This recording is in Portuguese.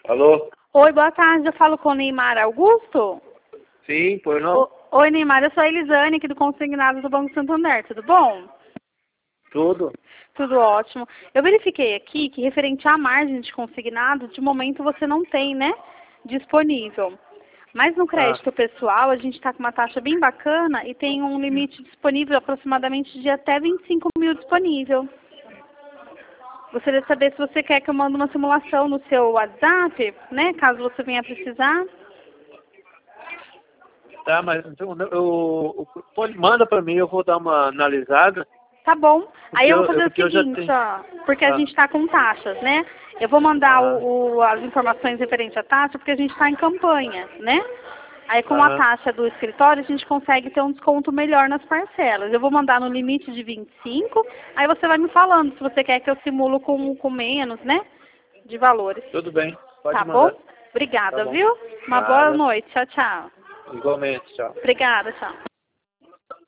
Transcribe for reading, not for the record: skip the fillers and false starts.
Alô? Oi, boa tarde. Eu falo com o Neymar Augusto? Sim, pois não? Oi, Neymar. Eu sou a Elisane, aqui do Consignado do Banco Santander. Tudo bom? Tudo? Tudo ótimo. Eu verifiquei aqui que, referente à margem de consignado, de momento você não tem, né, disponível. Mas no crédito pessoal, a gente está com uma taxa bem bacana e tem um limite disponível aproximadamente de até 25 mil disponível. Gostaria de saber se você quer que eu mande uma simulação no seu WhatsApp, né, caso você venha precisar. Tá, mas então, manda pra mim, eu vou dar uma analisada. Tá bom. Aí eu vou fazer o porque eu já seguinte, tenho. ó, porque a gente está com taxas, né? Eu vou mandar as informações referentes à taxa, porque a gente está em campanha, né? Aí com a taxa do escritório, a gente consegue ter um desconto melhor nas parcelas. Eu vou mandar no limite de 25, aí você vai me falando se você quer que eu simulo com menos, né? De valores. Tudo bem, pode Tá mandar. bom? Obrigada, Tá bom. viu? Uma boa Nada. noite. Tchau, tchau. Igualmente, tchau. Obrigada, tchau.